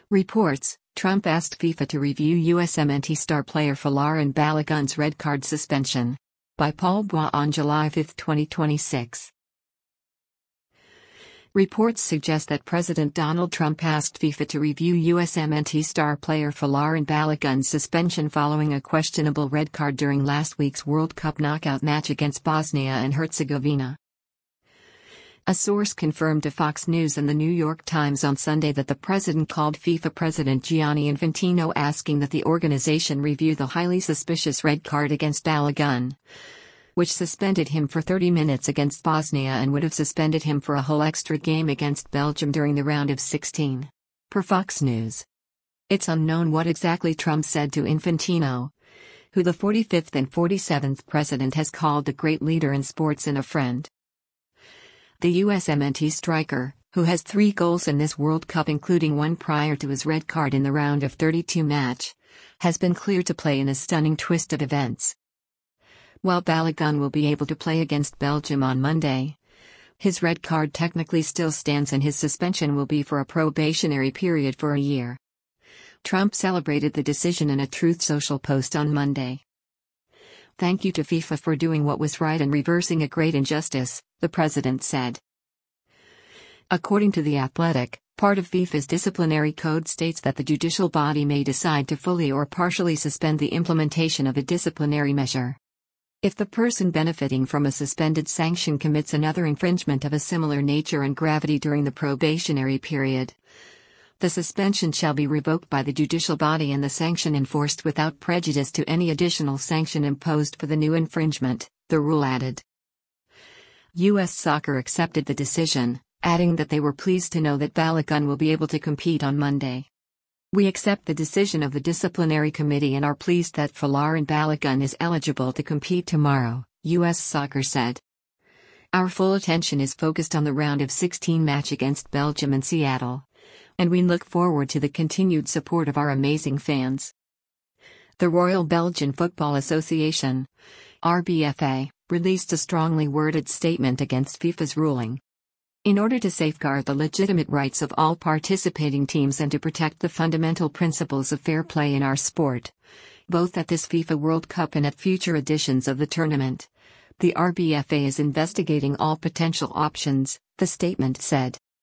Reports: Trump asked FIFA to review USMNT star player Folarin Balogun's red card suspension. By Paul Bois on July 5, 2026. Reports suggest that President Donald Trump asked FIFA to review USMNT star player Folarin Balogun's suspension following a questionable red card during last week's World Cup knockout match against Bosnia and Herzegovina. A source confirmed to Fox News and the New York Times on Sunday that the president called FIFA President Gianni Infantino asking that the organization review the highly suspicious red card against Balogun, which suspended him for 30 minutes against Bosnia and would have suspended him for a whole extra game against Belgium during the round of 16. Per Fox News. It's unknown what exactly Trump said to Infantino, who the 45th and 47th president has called a great leader in sports and a friend. The USMNT striker, who has 3 goals in this World Cup including one prior to his red card in the round of 32 match, has been cleared to play in a stunning twist of events. While Balogun will be able to play against Belgium on Monday, his red card technically still stands and his suspension will be for a probationary period for a year. Trump celebrated the decision in a Truth Social post on Monday. "Thank you to FIFA for doing what was right and reversing a great injustice," the president said. According to The Athletic, part of FIFA's disciplinary code states that the judicial body may decide to fully or partially suspend the implementation of a disciplinary measure if the person benefiting from a suspended sanction commits another infringement of a similar nature and gravity during the probationary period. The suspension shall be revoked by the judicial body and the sanction enforced without prejudice to any additional sanction imposed for the new infringement, the rule added. U.S. Soccer accepted the decision, adding that they were pleased to know that Balogun will be able to compete on Monday. "We accept the decision of the disciplinary committee and are pleased that Folarin Balogun is eligible to compete tomorrow," U.S. Soccer said. "Our full attention is focused on the round of 16 match against Belgium in Seattle, and we look forward to the continued support of our amazing fans." The Royal Belgian Football Association, RBFA, released a strongly worded statement against FIFA's ruling. In order to safeguard the legitimate rights of all participating teams and to protect the fundamental principles of fair play in our sport, both at this FIFA World Cup and at future editions of the tournament, the RBFA is investigating all potential options, the statement said.